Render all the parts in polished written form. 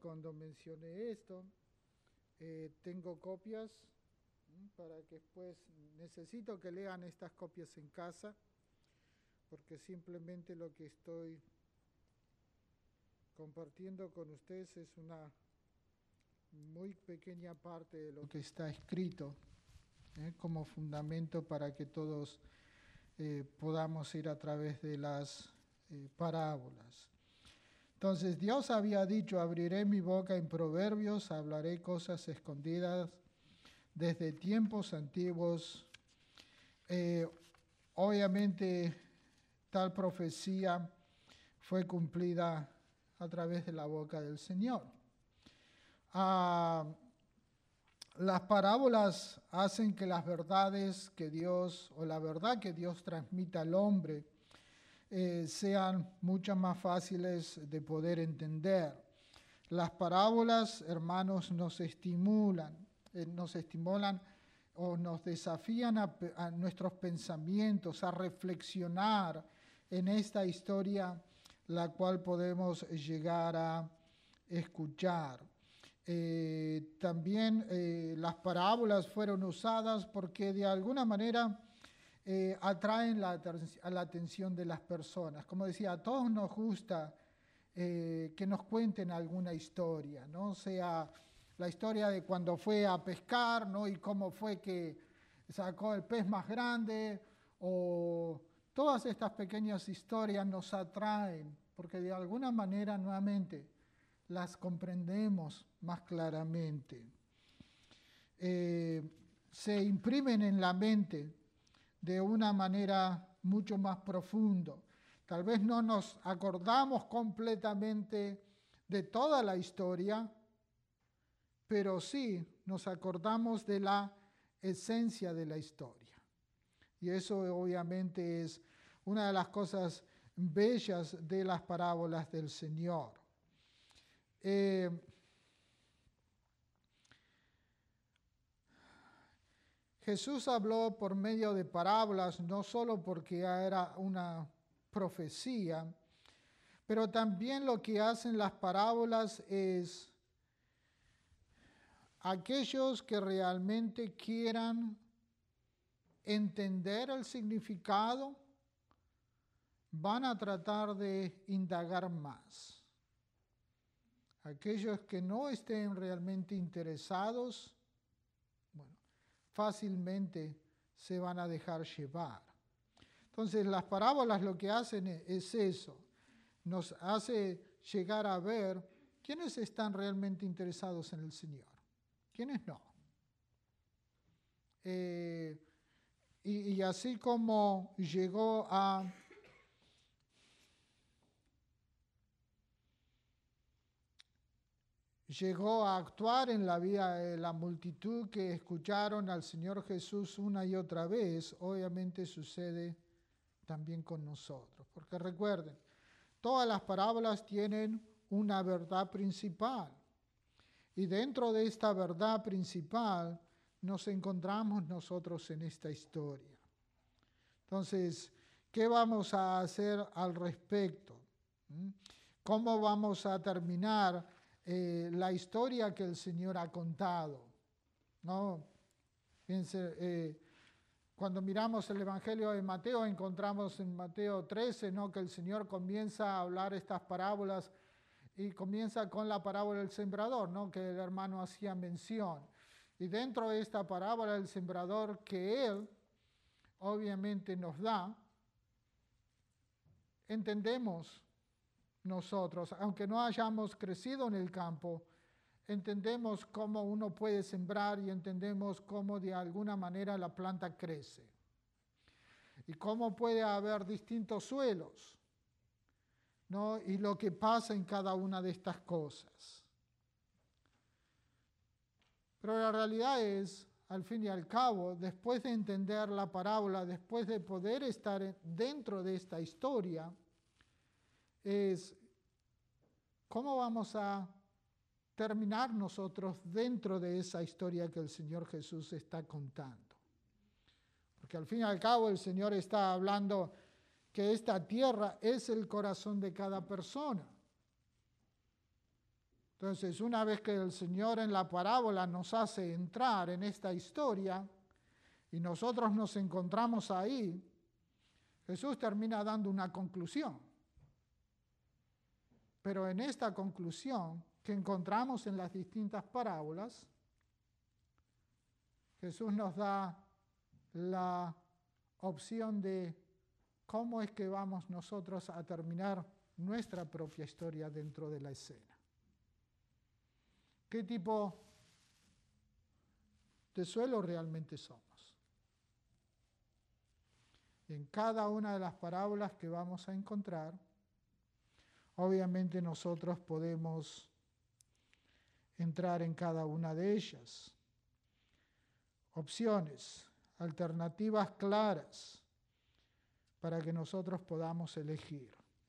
cuando mencioné esto. Tengo copias para que después necesito que lean estas copias en casa, porque simplemente lo que estoy compartiendo con ustedes es una muy pequeña parte de lo que está escrito, como fundamento para que todos podamos ir a través de las parábolas. Entonces Dios había dicho: abriré mi boca en proverbios, hablaré cosas escondidas desde tiempos antiguos. Obviamente tal profecía fue cumplida a través de la boca del Señor. Las parábolas hacen que las verdades que Dios, o la verdad que Dios transmite al hombre, sean mucho más fáciles de poder entender. Las parábolas, hermanos, nos estimulan o nos desafían a nuestros pensamientos, a reflexionar en esta historia, la cual podemos llegar a escuchar. También las parábolas fueron usadas porque de alguna manera atraen la atención de las personas. Como decía, a todos nos gusta que nos cuenten alguna historia, ¿no? Sea la historia de cuando fue a pescar, ¿no? Y cómo fue que sacó el pez más grande, o todas estas pequeñas historias nos atraen, porque de alguna manera nuevamente las comprendemos más claramente. Se imprimen en la mente de una manera mucho más profundo. Tal vez no nos acordamos completamente de toda la historia, pero sí nos acordamos de la esencia de la historia. Y eso obviamente es una de las cosas bellas de las parábolas del Señor. Jesús habló por medio de parábolas, no solo porque era una profecía, pero también lo que hacen las parábolas es aquellos que realmente quieran entender el significado, van a tratar de indagar más. Aquellos que no estén realmente interesados, fácilmente se van a dejar llevar. Entonces las parábolas lo que hacen es eso, nos hace llegar a ver quiénes están realmente interesados en el Señor, quiénes no. Y así como llegó a actuar en la vida de la multitud que escucharon al Señor Jesús una y otra vez, obviamente sucede también con nosotros. Porque recuerden, todas las parábolas tienen una verdad principal. Y dentro de esta verdad principal nos encontramos nosotros en esta historia. Entonces, ¿qué vamos a hacer al respecto? ¿Cómo vamos a terminar la historia que el Señor ha contado? ¿No? Fíjense, cuando miramos el Evangelio de Mateo, encontramos en Mateo 13, ¿no?, que el Señor comienza a hablar estas parábolas y comienza con la parábola del sembrador, ¿no?, que el hermano hacía mención. Y dentro de esta parábola del sembrador que Él obviamente nos da, entendemos nosotros, aunque no hayamos crecido en el campo, entendemos cómo uno puede sembrar y entendemos cómo de alguna manera la planta crece. Y cómo puede haber distintos suelos, ¿no? Y lo que pasa en cada una de estas cosas. Pero la realidad es, al fin y al cabo, después de entender la parábola, después de poder estar dentro de esta historia, es cómo vamos a terminar nosotros dentro de esa historia que el Señor Jesús está contando. Porque al fin y al cabo el Señor está hablando que esta tierra es el corazón de cada persona. Entonces, una vez que el Señor en la parábola nos hace entrar en esta historia y nosotros nos encontramos ahí, Jesús termina dando una conclusión. Pero en esta conclusión que encontramos en las distintas parábolas, Jesús nos da la opción de cómo es que vamos nosotros a terminar nuestra propia historia dentro de la escena. ¿Qué tipo de suelo realmente somos? En cada una de las parábolas que vamos a encontrar, obviamente nosotros podemos entrar en cada una de ellas. Opciones, alternativas claras para que nosotros podamos elegir.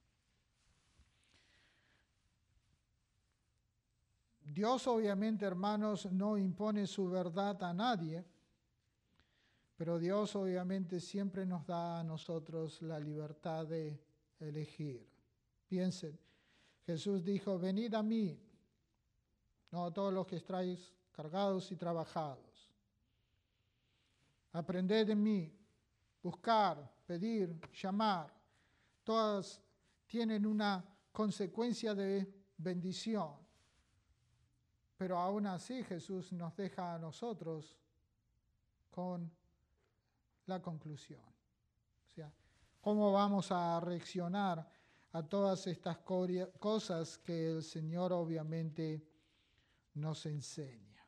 Dios obviamente, hermanos, no impone su verdad a nadie, pero Dios obviamente siempre nos da a nosotros la libertad de elegir. Piensen, Jesús dijo, venid a mí, no todos los que estáis cargados y trabajados. Aprended de mí, buscar, pedir, llamar, todas tienen una consecuencia de bendición. Pero aún así Jesús nos deja a nosotros con la conclusión. O sea, ¿cómo vamos a reaccionar a todas estas cosas que el Señor obviamente nos enseña?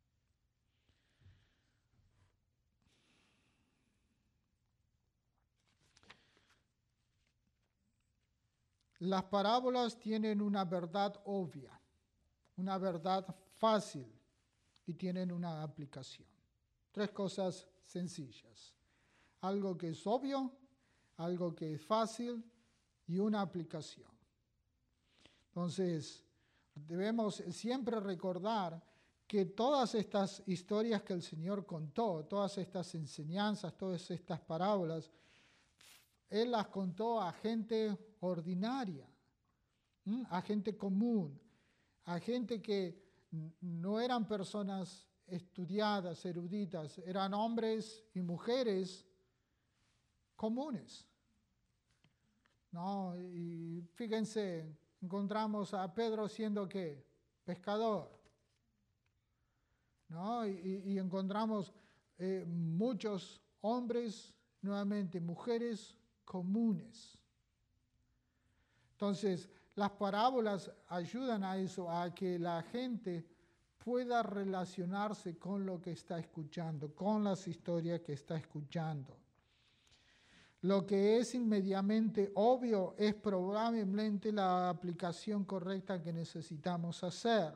Las parábolas tienen una verdad obvia, una verdad fácil y tienen una aplicación. 3 cosas sencillas. Algo que es obvio, algo que es fácil y una aplicación. Entonces, debemos siempre recordar que todas estas historias que el Señor contó, todas estas enseñanzas, todas estas parábolas, Él las contó a gente ordinaria, a gente común, a gente que no eran personas estudiadas, eruditas, eran hombres y mujeres comunes. ¿No? Y fíjense, encontramos a Pedro siendo ¿qué? Pescador. ¿No? Y encontramos muchos hombres, nuevamente mujeres comunes. Entonces, las parábolas ayudan a eso, a que la gente pueda relacionarse con lo que está escuchando, con las historias que está escuchando. Lo que es inmediatamente obvio es probablemente la aplicación correcta que necesitamos hacer.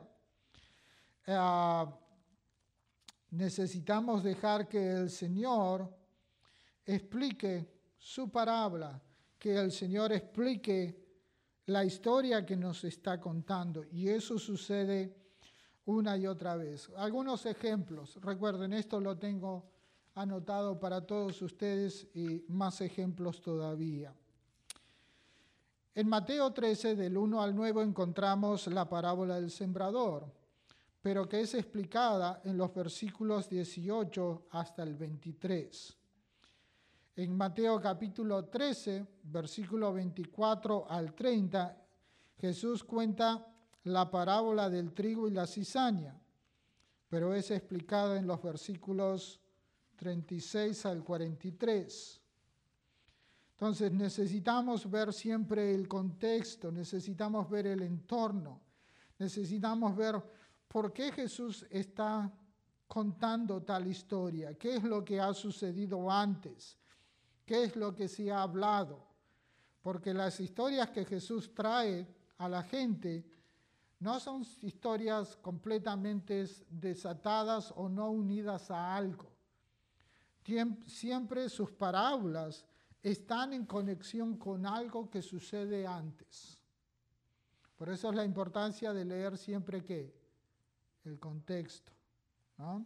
Necesitamos dejar que el Señor explique su parábola, que el Señor explique la historia que nos está contando, y eso sucede una y otra vez. Algunos ejemplos, recuerden, esto lo tengo anotado para todos ustedes y más ejemplos todavía. En Mateo 13, del 1 al 9, encontramos la parábola del sembrador, pero que es explicada en los versículos 18 hasta el 23. En Mateo capítulo 13, versículo 24 al 30, Jesús cuenta la parábola del trigo y la cizaña, pero es explicada en los versículos 36 al 43. Entonces necesitamos ver siempre el contexto, necesitamos ver el entorno, necesitamos ver por qué Jesús está contando tal historia, qué es lo que ha sucedido antes, qué es lo que se ha hablado, porque las historias que Jesús trae a la gente no son historias completamente desatadas o no unidas a algo. Siempre sus parábolas están en conexión con algo que sucede antes. Por eso es la importancia de leer siempre ¿qué? El contexto, ¿no?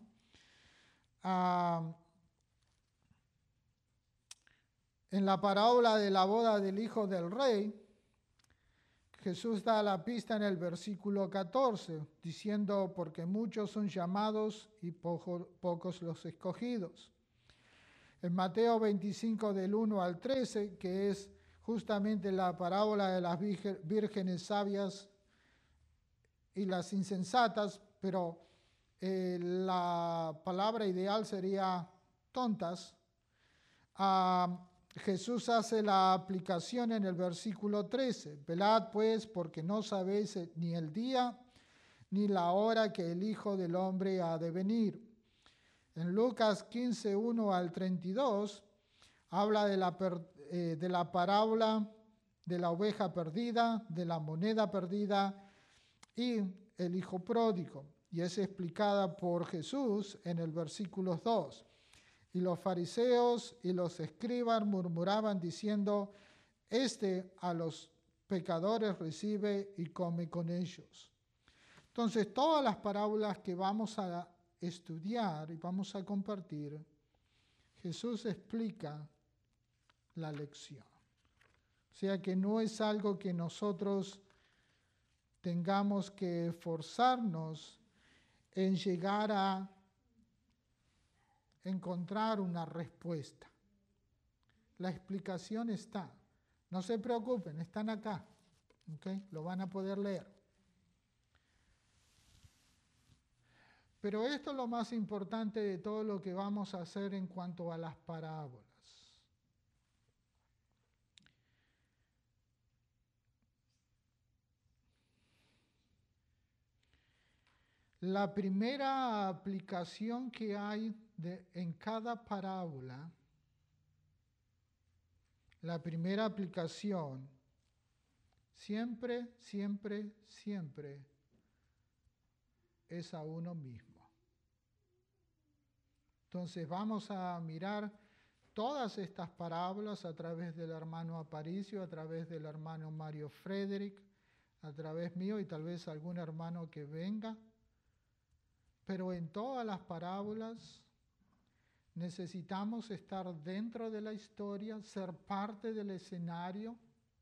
En la parábola de la boda del hijo del rey, Jesús da la pista en el versículo 14, diciendo, porque muchos son llamados y pocos los escogidos. En Mateo 25 del 1 al 13, que es justamente la parábola de las vírgenes sabias y las insensatas, pero la palabra ideal sería tontas. Jesús hace la aplicación en el versículo 13. Velad pues, porque no sabéis ni el día ni la hora que el Hijo del Hombre ha de venir. En Lucas 15, 1 al 32, habla de la parábola de la oveja perdida, de la moneda perdida y el hijo pródigo. Y es explicada por Jesús en el versículo 2. Y los fariseos y los escribas murmuraban diciendo, a los pecadores recibe y come con ellos. Entonces, todas las parábolas que vamos a estudiar y vamos a compartir, Jesús explica la lección. O sea que no es algo que nosotros tengamos que esforzarnos en llegar a encontrar una respuesta. La explicación está. No se preocupen, están acá. ¿Okay? Lo van a poder leer. Pero esto es lo más importante de todo lo que vamos a hacer en cuanto a las parábolas. La primera aplicación que hay en cada parábola, la primera aplicación, siempre es a uno mismo. Entonces vamos a mirar todas estas parábolas a través del hermano Aparicio, a través del hermano Mario Frederick, a través mío y tal vez algún hermano que venga. Pero en todas las parábolas necesitamos estar dentro de la historia, ser parte del escenario,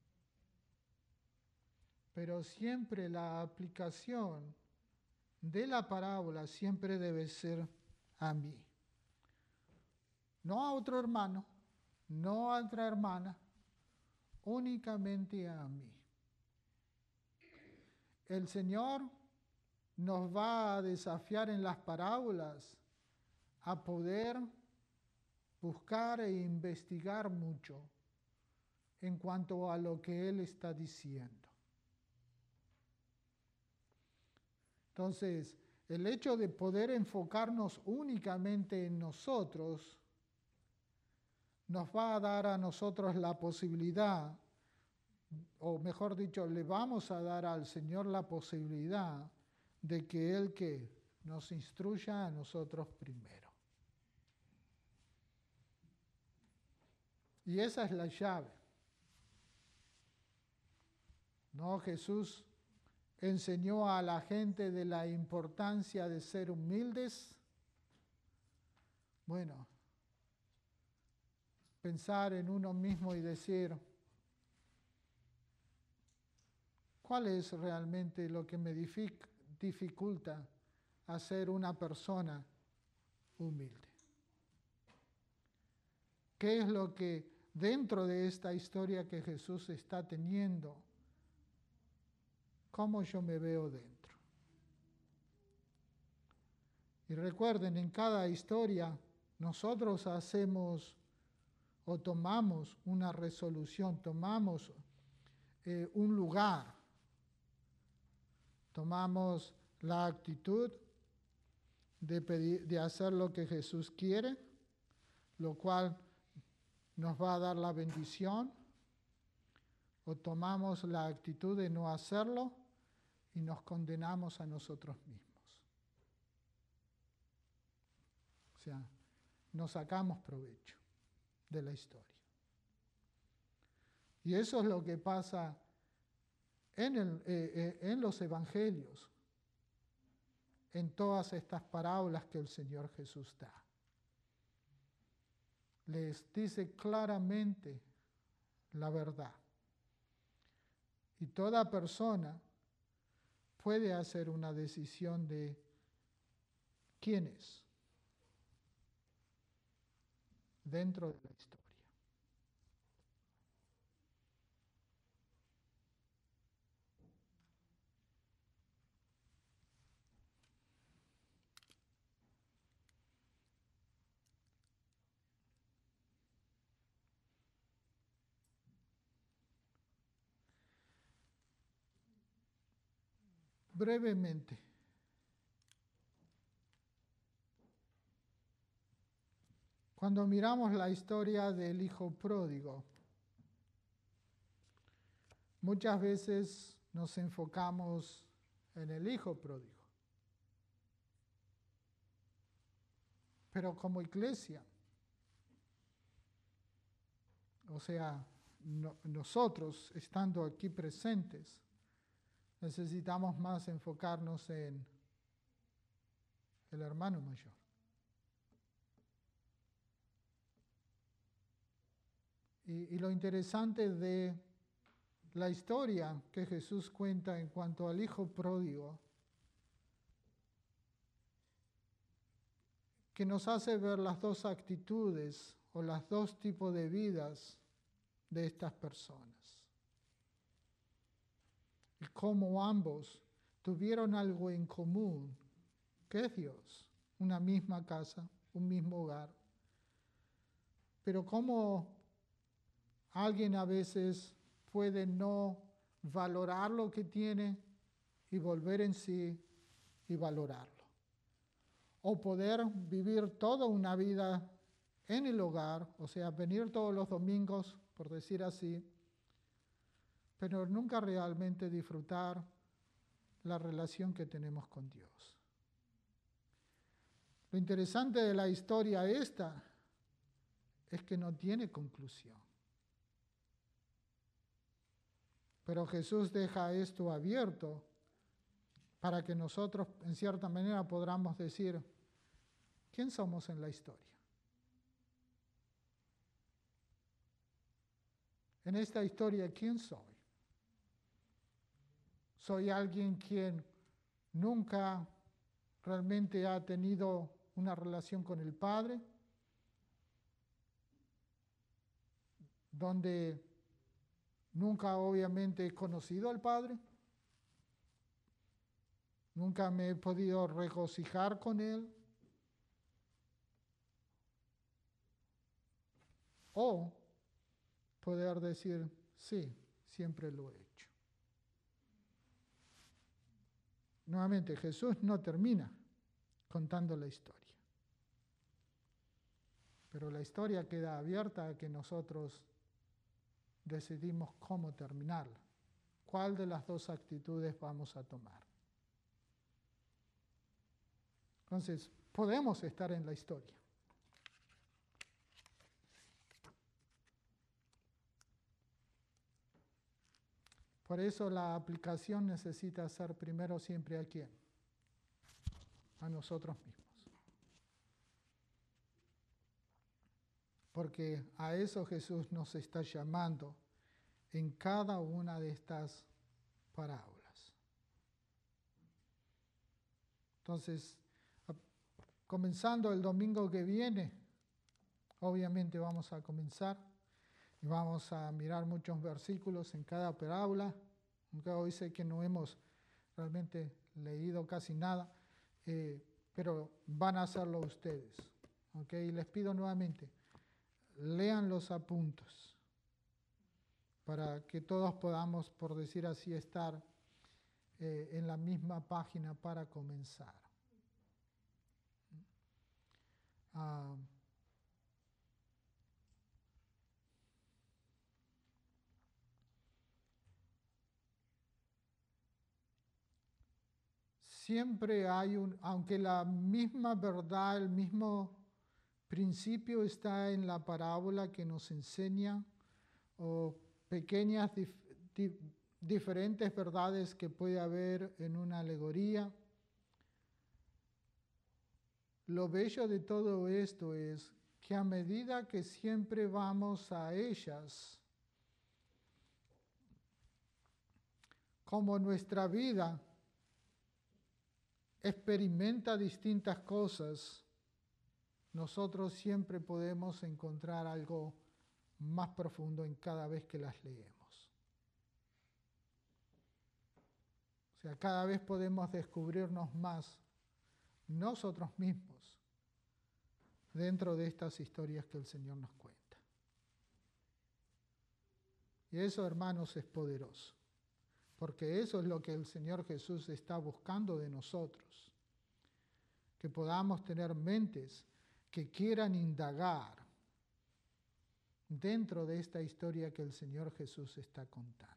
pero siempre la aplicación de la parábola siempre debe ser a mí. No a otro hermano, no a otra hermana, únicamente a mí. El Señor nos va a desafiar en las parábolas a poder buscar e investigar mucho en cuanto a lo que Él está diciendo. Entonces, el hecho de poder enfocarnos únicamente en nosotros nos va a dar a nosotros la posibilidad, o mejor dicho, le vamos a dar al Señor la posibilidad de que Él nos instruya a nosotros primero. Y esa es la llave. ¿No? Jesús enseñó a la gente de la importancia de ser humildes. Bueno, pensar en uno mismo y decir, ¿cuál es realmente lo que me dificulta a ser una persona humilde? ¿Qué es lo que dentro de esta historia que Jesús está teniendo, cómo yo me veo dentro? Y recuerden, en cada historia nosotros hacemos o tomamos una resolución, tomamos un lugar, tomamos la actitud de hacer lo que Jesús quiere, lo cual nos va a dar la bendición, o tomamos la actitud de no hacerlo y nos condenamos a nosotros mismos. O sea, nos sacamos provecho de la historia. Y eso es lo que pasa en los evangelios, en todas estas parábolas que el Señor Jesús da. Les dice claramente la verdad. Y toda persona puede hacer una decisión de quién es dentro de la historia. Brevemente, cuando miramos la historia del hijo pródigo, muchas veces nos enfocamos en el hijo pródigo. Pero como iglesia, o sea, nosotros estando aquí presentes, necesitamos más enfocarnos en el hermano mayor. Y lo interesante de la historia que Jesús cuenta en cuanto al hijo pródigo, que nos hace ver las dos actitudes o los dos tipos de vidas de estas personas. Y cómo ambos tuvieron algo en común, que es Dios, una misma casa, un mismo hogar. Pero cómo alguien a veces puede no valorar lo que tiene y volver en sí y valorarlo. O poder vivir toda una vida en el hogar, o sea, venir todos los domingos, por decir así, pero nunca realmente disfrutar la relación que tenemos con Dios. Lo interesante de la historia esta es que no tiene conclusión. Pero Jesús deja esto abierto para que nosotros, en cierta manera, podamos decir, ¿quién somos en la historia? En esta historia, ¿quién soy? ¿Soy alguien quien nunca realmente ha tenido una relación con el Padre? Donde nunca obviamente he conocido al Padre. Nunca me he podido regocijar con Él. O poder decir, sí, siempre lo he hecho. Nuevamente, Jesús no termina contando la historia. Pero la historia queda abierta a que nosotros decidimos cómo terminarla. ¿Cuál de las dos actitudes vamos a tomar? Entonces, podemos estar en la historia. Por eso la aplicación necesita ser primero siempre ¿a quién? A nosotros mismos. Porque a eso Jesús nos está llamando en cada una de estas parábolas. Entonces, comenzando el domingo que viene, obviamente vamos a comenzar y vamos a mirar muchos versículos en cada parábola, aunque hoy sé que no hemos realmente leído casi nada, pero van a hacerlo ustedes. ¿Okay? Y les pido nuevamente, lean los apuntes para que todos podamos, por decir así, estar en la misma página para comenzar. Siempre hay aunque la misma verdad, el mismo principio está en la parábola que nos enseña, o pequeñas diferentes verdades que puede haber en una alegoría. Lo bello de todo esto es que a medida que siempre vamos a ellas, como nuestra vida experimenta distintas cosas, nosotros siempre podemos encontrar algo más profundo en cada vez que las leemos. O sea, cada vez podemos descubrirnos más nosotros mismos dentro de estas historias que el Señor nos cuenta. Y eso, hermanos, es poderoso, porque eso es lo que el Señor Jesús está buscando de nosotros, que podamos tener mentes que quieran indagar dentro de esta historia que el Señor Jesús está contando.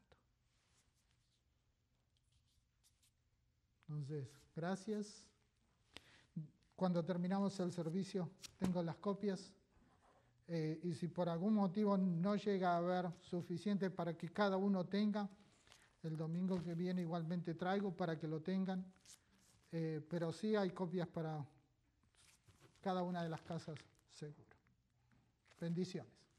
Entonces, gracias. Cuando terminamos el servicio, tengo las copias. Y si por algún motivo no llega a haber suficiente para que cada uno tenga, el domingo que viene igualmente traigo para que lo tengan. Pero sí hay copias para cada una de las casas, seguro. Bendiciones.